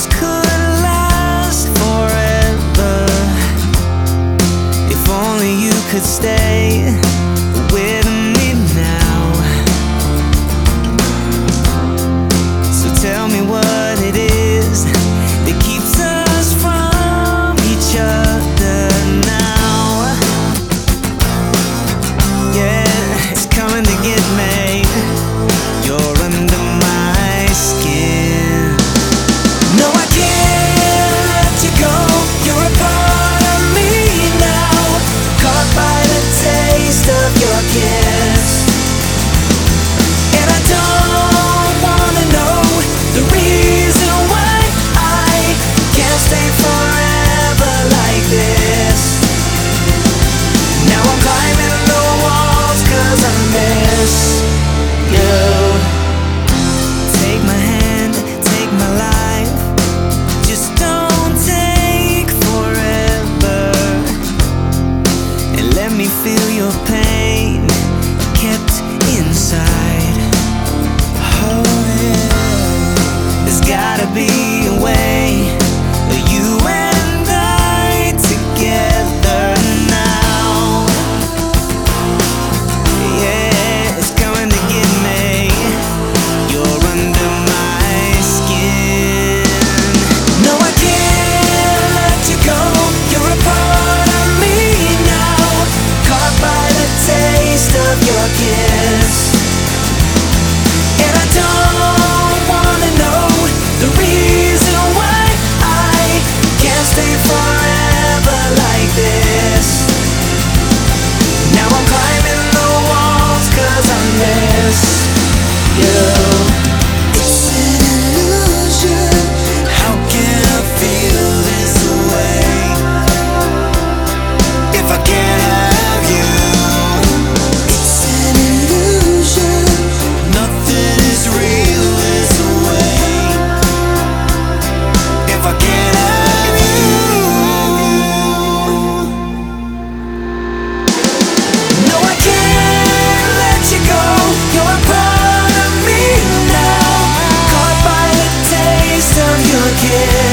could last forever. If only you could stay with me now. So tell me what it is that keeps us from each other now. Yeah, it's coming to get me. You're under my skin. No, I can't let you go. You're a part of me now, caught by the taste of your kiss. And I don't wanna know the reason why I can't stay forever like this. Now I'm climbing the walls 'cause I miss you. Take my hand, take my life, just don't take forever. And let me feel your pain kept inside. Oh yeah, there's gotta be a way, you and I together now. Yeah, it's coming to get me. You're under my skin. No, I can't let you go. You're a part of me now, caught by the taste of your kiss. And I don't wanna know the reason why I can't stay forever like this. Now I'm climbing the walls 'cause I miss you. It's an illusion. How can I feel this way if I can't have you? It's an illusion. Nothing is real this way if I can't have you. No, I can't let you go. You're a part of me now, caught by the taste of your kiss.